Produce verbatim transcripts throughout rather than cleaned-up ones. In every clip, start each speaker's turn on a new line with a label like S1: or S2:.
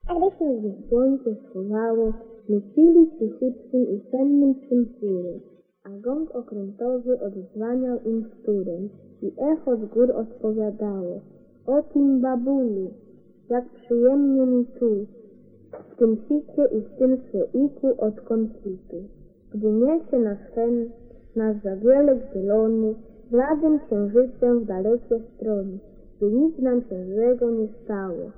S1: A gdy się już słońce schowało, myślili cichutkim i sennym swym chórem, a gong okrętowy odzwaniał im wtórem i echo z gór odpowiadało: o tym babuniu, jak przyjemnie mi tu, w tym sicie i w tym słoiku od konfitu, gdy niesie nas hen, nasz zawielek zielony, bladym księżycem w dalekie strony, by nic nam się złego nie stało.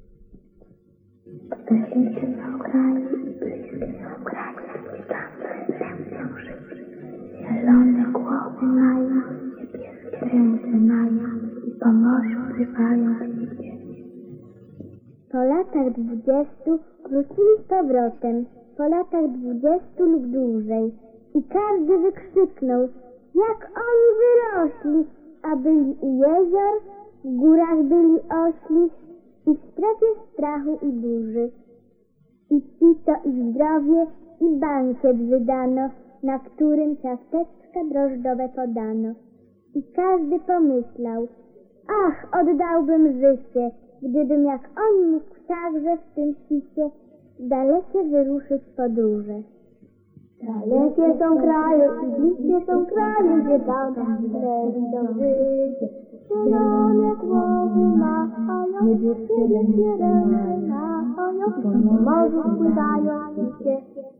S2: Weszliście na okraju i bliskie są kraje, i tam ręce żyć. Zielone głowy mają, niebieskie ręce mają i pomożą rywają liście.
S1: Po latach dwudziestu wrócili z powrotem, po latach dwudziestu lub dłużej, i każdy wykrzyknął, jak oni wyrośli, a byli u jezior, w górach byli ośli i w strefie strachu i burzy. I pito i zdrowie i bankiet wydano, na którym ciasteczka drożdżowe podano. I każdy pomyślał, ach, oddałbym życie, gdybym jak on mógł także w tym świcie dalekie wyruszyć podróże.
S2: Dalekie są kraje i bliskie są kraje, gdzie tam wtedy do życia. Zielone głowy machają, niebieskie ręce machają, po morzu pływają wszystkie.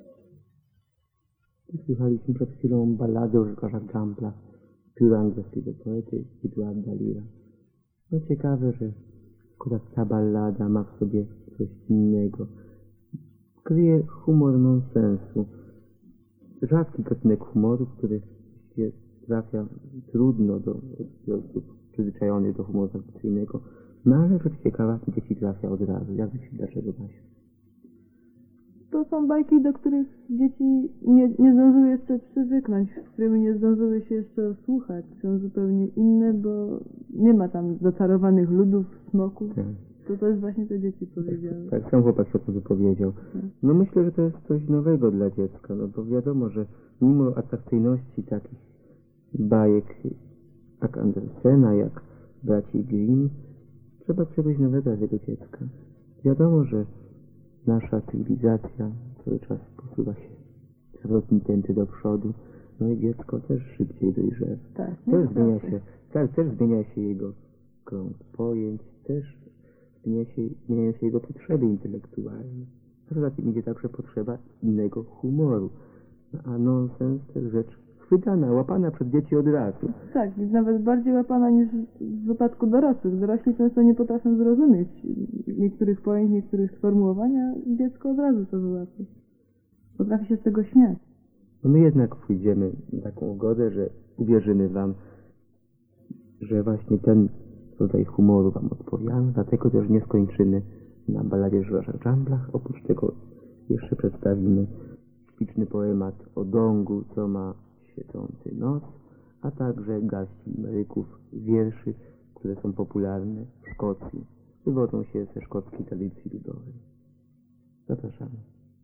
S3: Słuchaliśmy przed chwilą ballady o rzekarzach Gamblach, pióra angielskiego poety Edwarda Leara. No ciekawe, że akurat ta ballada ma w sobie coś innego. Kryje humor nonsensu. Rzadki gatunek humoru, który się trafia trudno do osób przyzwyczajonych do humoru tradycyjnego, no ale rzecz ciekawa, dzieci trafia od razu. Jak myślisz, dlaczego, Basiu?
S4: To są bajki, do których dzieci nie, nie zdążyły jeszcze przywyknąć, z którymi nie zdążyły się jeszcze osłuchać. Są zupełnie inne, bo nie ma tam zaczarowanych ludów, smoków.
S3: Tak.
S4: To to jest właśnie to dzieci powiedziały.
S3: Tak, sam chłopak się o to wypowiedział. No myślę, że to jest coś nowego dla dziecka, no bo wiadomo, że mimo atrakcyjności takich bajek jak Andersena, jak braci Grimm, trzeba czegoś nowego dla tego dziecka. Wiadomo, że nasza cywilizacja cały czas posuwa się zawrotni tęty do przodu, no i dziecko też szybciej dojrzewa.
S4: Tak,
S3: też zmienia się, tak, też zmienia się jego krąg pojęć, też zmienia się, zmieniają się jego potrzeby intelektualne. Poza tym idzie także potrzeba innego humoru. A nonsens to jest rzecz chwytana, łapana przez dzieci od razu.
S4: Tak, jest nawet bardziej łapana niż w wypadku dorosłych. Dorośli często nie potrafią zrozumieć niektórych pojęć, niektórych sformułowań, a dziecko od razu to wyłapie. Potrafi się z tego śmiać.
S3: No my jednak pójdziemy na taką ugodę, że uwierzymy wam, że właśnie ten rodzaj humoru wam odpowiada, dlatego też nie skończymy na balladzie o rzekarzach Gamblach. Oprócz tego jeszcze przedstawimy śliczny poemat o Dongu, co ma świecący nos, a także garści Ameryków, wierszy, które są popularne w Szkocji, wywodzą się ze szkockiej tradycji ludowej. Zapraszamy.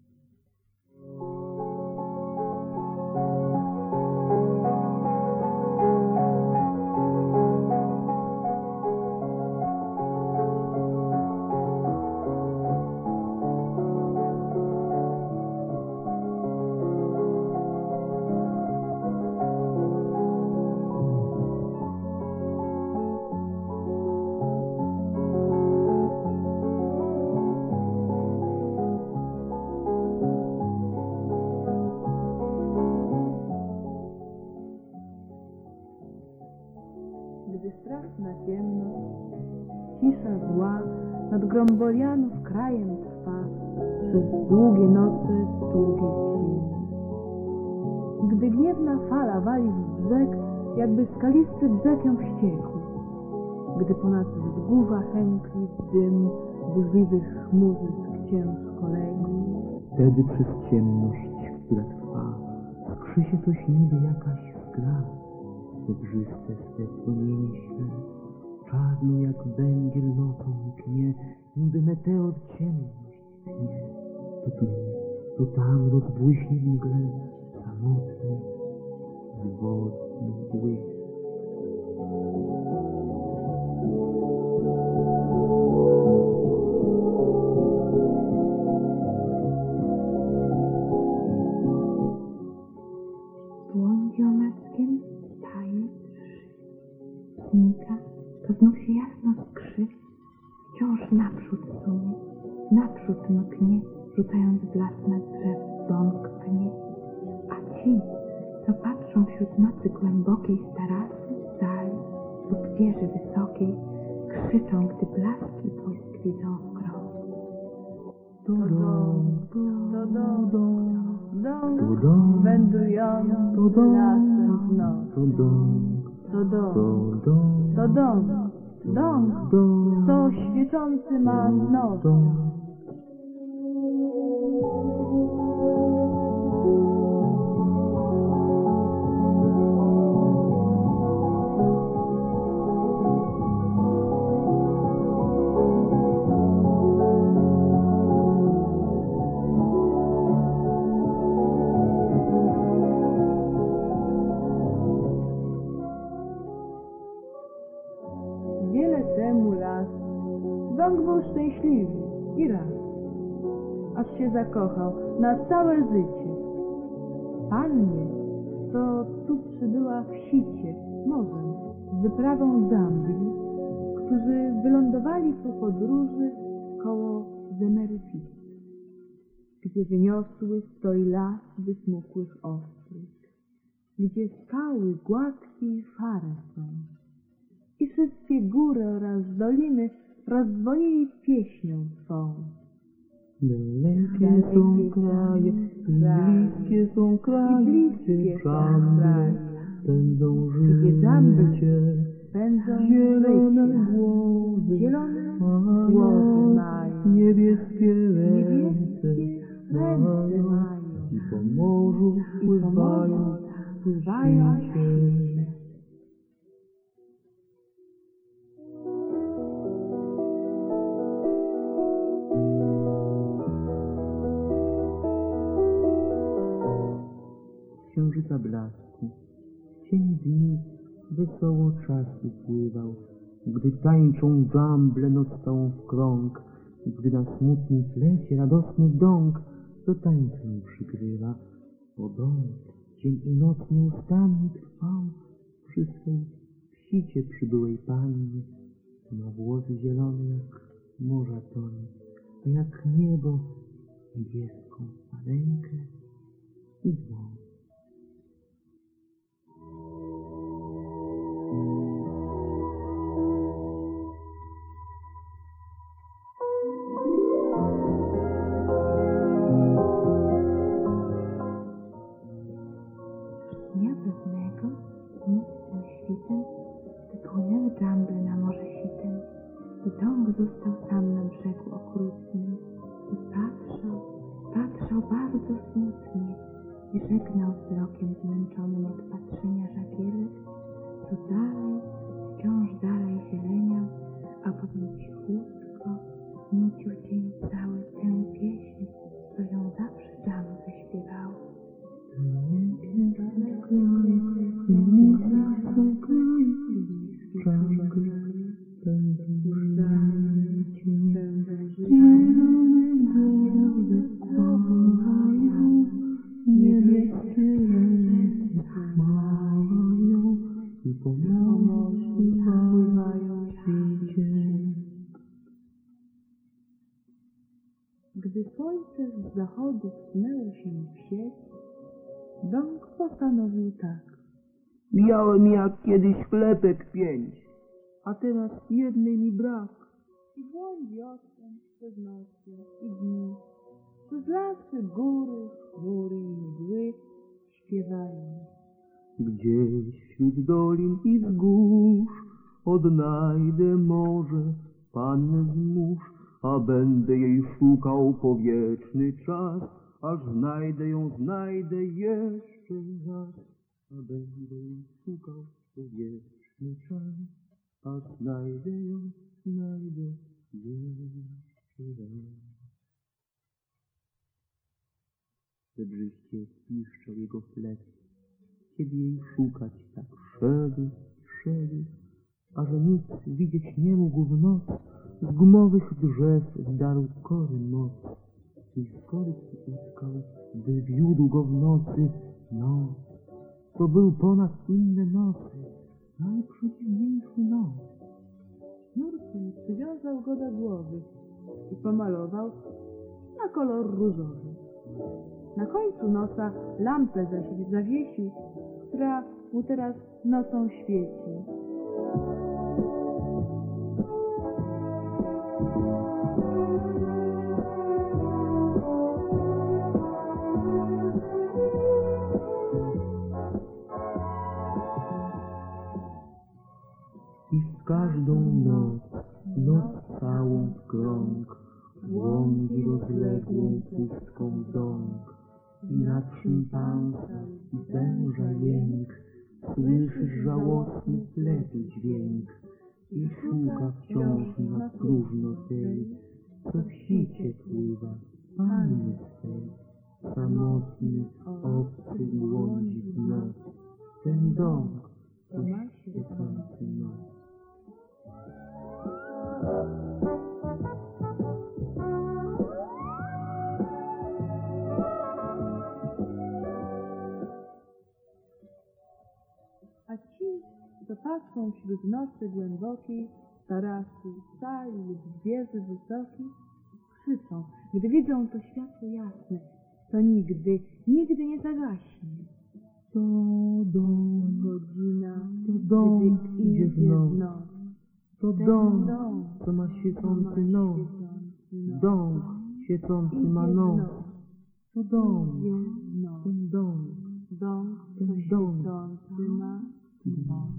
S4: Gdy straszna ciemność, cisza zła nad Grombolianów krajem trwa przez długie noce, długie dni. Gdy gniewna fala wali w brzeg, jakby skalisty brzeg ją wściekł. Gdy ponad wzgórza chętli dym burzliwych chmurzysk ciężko legł.
S3: Wtedy przez ciemność, która trwa, skrzy się coś niby jakaś skra. Zebrzyste swe płomienie śle, czarno jak węgiel nocą mknie, niby meteor ciemność tnie. To tu, to tam rozbłyśnie w mgle, samotny, żywotny błysk.
S4: naprzód sunie, naprzód mknie, rzucając blask na drzew, bąk pnie. A ci, co patrzą wśród nocy głębokiej z tarasy, sali lub wieży wysokiej, krzyczą, gdy blaski błysk widzą w krąg.
S3: To dom,
S4: To dom, dom,
S3: to dom,
S4: wędrujący
S3: to dom,
S4: lasem w noc.
S3: to dom,
S4: To dom,
S3: to dom,
S4: to dom, dom,
S3: dom,
S4: co świecący ma noc.
S3: dom.
S4: Wiele temu lat Dąg był szczęśliwy i raz, aż się zakochał na całe życie. Pannie, co tu przybyła w sicie, morzem, z wyprawą z Anglii, którzy wylądowali po podróży koło Zemeryficy, gdzie wyniosły stoi las wysmukłych ostróg, gdzie skały gładkie i szare są. I wszystkie góry oraz doliny rozdzwonili pieśnią swą.
S3: Dalekie są kraje, i bliskie są kraje, gdzie żambry pędzą
S4: Gdzie żambry
S3: życie,
S4: pędzą
S3: zielone
S4: życie,
S3: głowy,
S4: zielone
S3: mają
S4: głowy mają,
S3: niebieskie ręce,
S4: niebieskie ręce
S3: mają
S4: mają,
S3: i po morzu
S4: i po morzu
S3: pływają
S4: pływają
S3: świcie. Księżyca blasku, w cień dni wesoło czas upływał, gdy tańczą żamble noc całą w krąg, gdy na smutnym plecie radosny dąg do tańcem przygrywa. O dąg, dzień i noc nieustannie trwał przy swej wsicie przybyłej pannie. Ma włosy zielone jak morza tonie, a jak niebo niebieską maleńkę i dzwon.
S4: Dnia pewnego, nocnym świtem, wypłynęły żamble na morze sitem i dąg został sam na brzegu okrutnym i patrzał, patrzał bardzo smutnie i żegnał wzrokiem zmęczonym od patrzenia żagielek, co dalej, wciąż dalej zieleniał, a potem cichutko nucił dzień cały tę pieśń, co ją zawsze żamble śpiewało. Gdy słońce z zachodu wsunęło się w sieć, dąg postanowił tak.
S3: Miałem jak kiedyś chlebek pięć, a teraz jednej mi brak.
S4: I błądzi odtąd przez noce i dni, przez lasy, góry, chmury i mgły śpiewają.
S3: Gdzieś wśród dolin i wzgórz odnajdę może pannę z mórz, a będę jej szukał po wieczny czas, aż znajdę ją, znajdę jeszcze raz. A będę jej szukał po wieczny czas, aż znajdę ją, znajdę jeszcze raz. Zebrzyście piszczał jego plec, kiedy jej szukać tak szedł, szedł, a że nic widzieć nie mógł w noc, z gumowych drzew zdarł kory moc i z kory utkał, gdy wiódł go w nocy noc. To był ponad inne nocy, najprzedziwniejszy noc.
S4: Sznurkiem przywiązał go do głowy pomalował na kolor różowy. Na końcu nosa lampę zaś zawiesił, która mu teraz nocą świeci.
S3: I w każdą noc, noc całą w krąg, błądzi rozległą pustką dąg. I nad szympansa i węża jęk, słyszysz żałosny ślepy dźwięk. I szuka wciąż na próżno tej, co w sicie pływa, panny swej. Samotny, obcy błądzi w noc, ten dąg, co ma świecący noc.
S4: A ci, co patrzą wśród nocy głębokiej, tarasu, sali lub wieży wysokich, krzyczą, gdy widzą to światło jasne, to nigdy, nigdy nie zagaśnie.
S3: To dom,
S4: Godzina,
S3: to dom
S4: gdy
S3: idzie w noc. To
S4: Ten
S3: dom,
S4: dom,
S3: co ma świecący nos.
S4: świecący nos.
S3: Dom świecący
S4: Idzie
S3: ma
S4: w
S3: nos.
S4: noc.
S3: To dom,
S4: Idzie w noc.
S3: ten dom,
S4: Dom,
S3: ten
S4: co
S3: dom.
S4: świecący ma nos.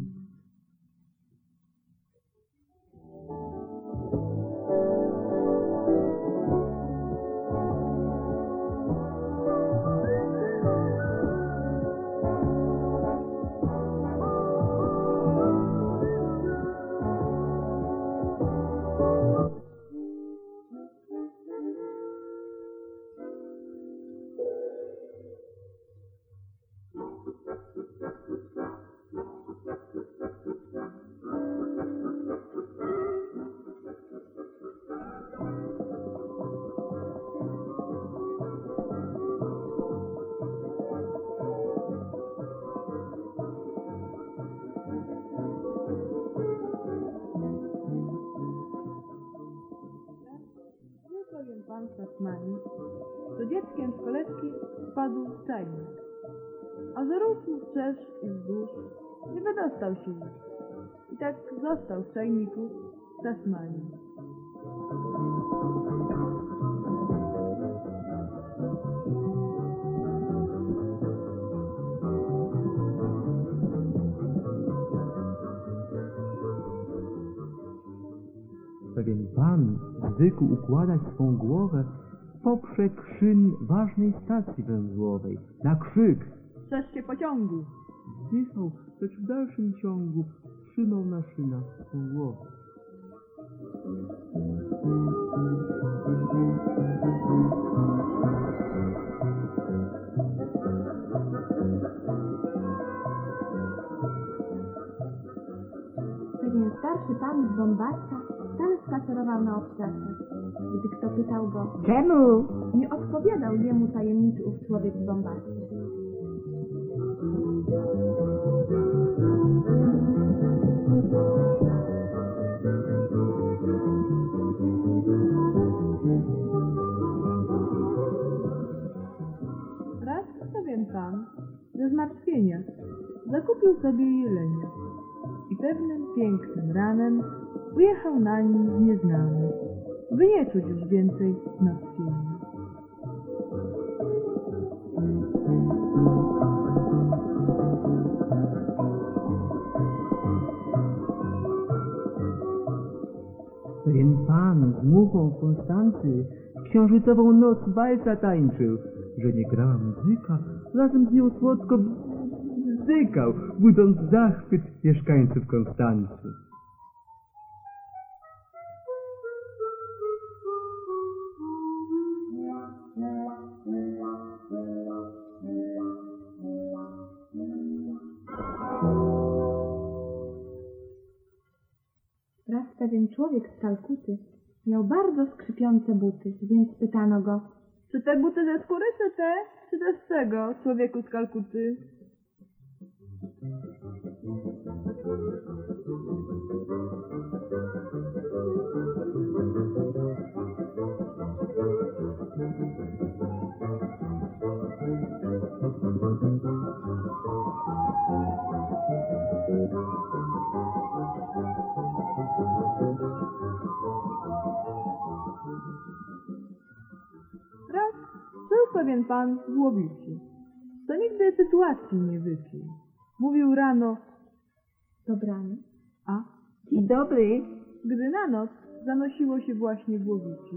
S4: Był pewien pan Tasmanii, co dzieckiem z kolebki wpadł w czajnik, a zarósł wszerz i wzdłuż, nie wydostał się już. I tak został w czajniku w Tasmanii.
S3: Pewien pan zwykł układać swą głowę w poprzek szyn ważnej stacji węzłowej. Na krzyk
S4: Strzeżcie pociągu!
S3: zdychał, lecz w dalszym ciągu trzymał na szynach swą głowę.
S2: Pewien starszy pan z Bombarda wcale spacerował na obszarze. Gdy kto pytał go,
S1: Czemu?
S2: nie odpowiadał jemu tajemniczy ów człowiek z Bombardy.
S4: Raz pewien pan ze zmartwienia zakupił sobie jelenia i pewnym pięknym ranem ujechał na nim nieznany, by nie czuć już więcej zmartwienia.
S3: Pewien pan z muchą Konstancy w księżycową noc walca tańczył, że nie grała muzyka, razem z nią słodko bzykał, budząc zachwyt mieszkańców Konstancy.
S2: Raz pewien człowiek z Kalkuty miał bardzo skrzypiące buty, więc pytano go,
S4: Czy te buty ze skóry, czy te, czy te z czego, człowieku z Kalkuty? pewien pan w Łowicy, to nigdy sytuacji nie wypił. Mówił rano,
S2: Dobranoc.
S4: a
S2: Dzień dobry.
S4: gdy na noc zanosiło się właśnie w Łowicy.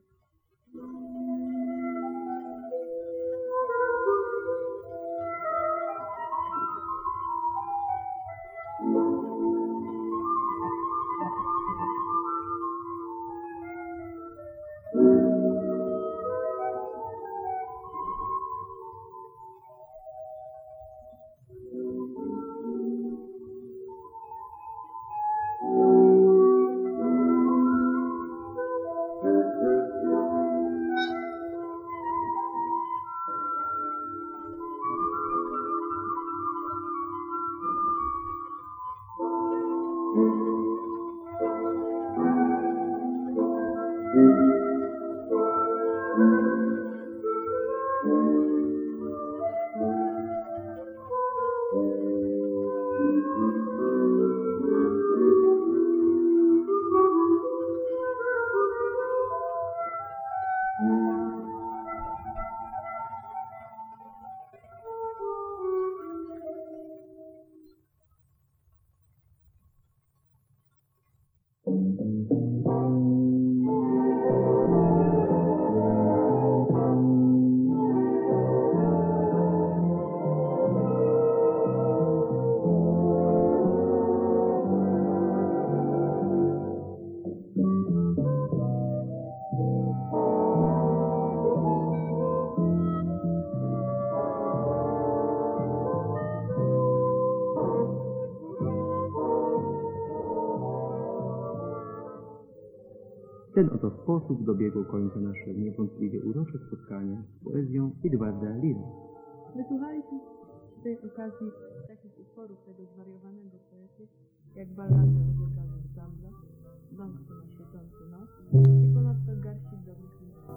S3: W ten oto sposób dobiegło końca nasze niewątpliwie urocze spotkanie z poezją Edwarda Leara.
S4: Wysłuchaliśmy przy tej okazji takich utworów tego zwariowanego poety, jak ballady o zegarach w zamblach, Wątku na świecący nos i ponadto garści drobnych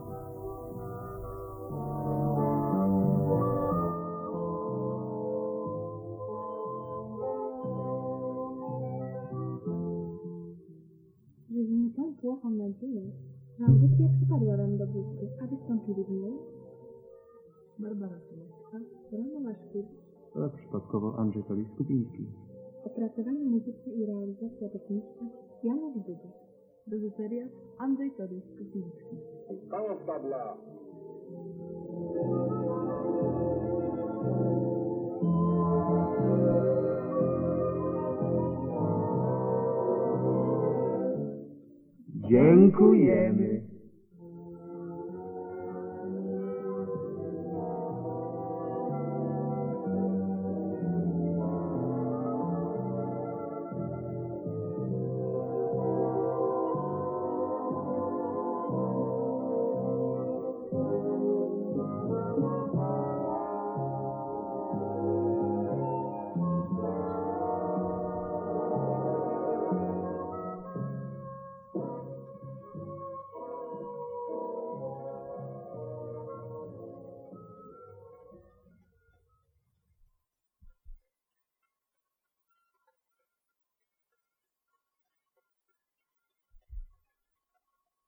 S4: miłosnych.
S2: Jeżeli tę płochą nadzieję, że audycja przypadła wam do gustu, a wystąpili w niej
S4: Barbara Sołowska,
S2: Joanna Maszkiewicz,
S3: A przypadkowo Andrzej Tolis-Kubiński.
S2: opracowanie muzyczne i realizacja techniczna Janusz Dudek.
S4: reżyseria Andrzej Tolis-Kubiński.
S5: Koniec tabla.
S3: Dziękujemy.